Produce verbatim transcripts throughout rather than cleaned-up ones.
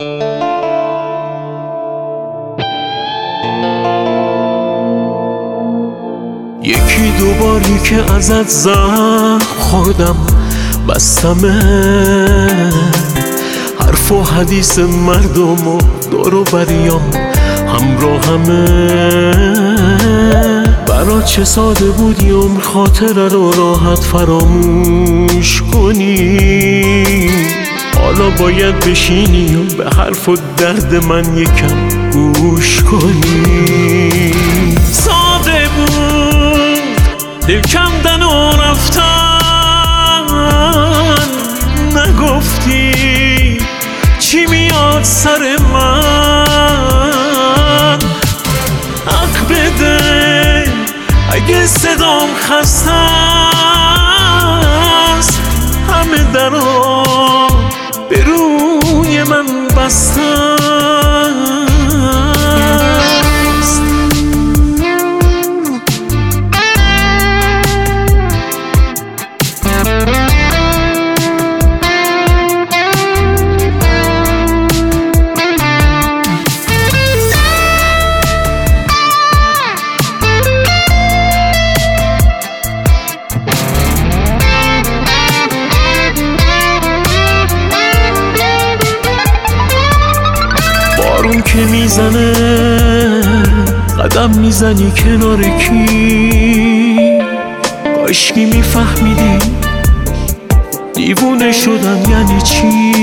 یکی دوباری که ازت زخم خوردم بستمه، حرف و حدیث مردم و دور و بریام همراهمه. برات چه ساده بود یه عمر خاطره رو راحت فراموش کنی، حالا باید بشینی و به حرف و درد من یکم گوش کنی. ساده بود دل کندن و رفتن، نگفتی چی میاد سر من. حق بده اگه صدام خسته است، همه درا به روی من بسته است. بارون که میزنه قدم میزنی کنار کی، کاشکی میفهمیدی دیوونه شدم یعنی چی.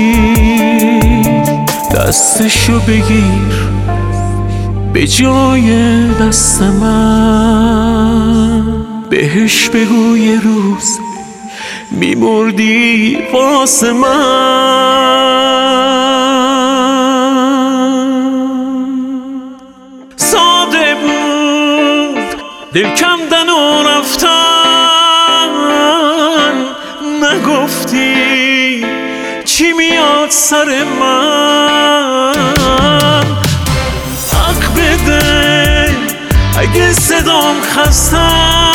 دستشو بگیر به جای دست من، بهش بگو یه روز میمردی واسه من. ساده بود دل کندن و رفتن، نگفتی چی میاد سر من. حق بده اگه صدام خسته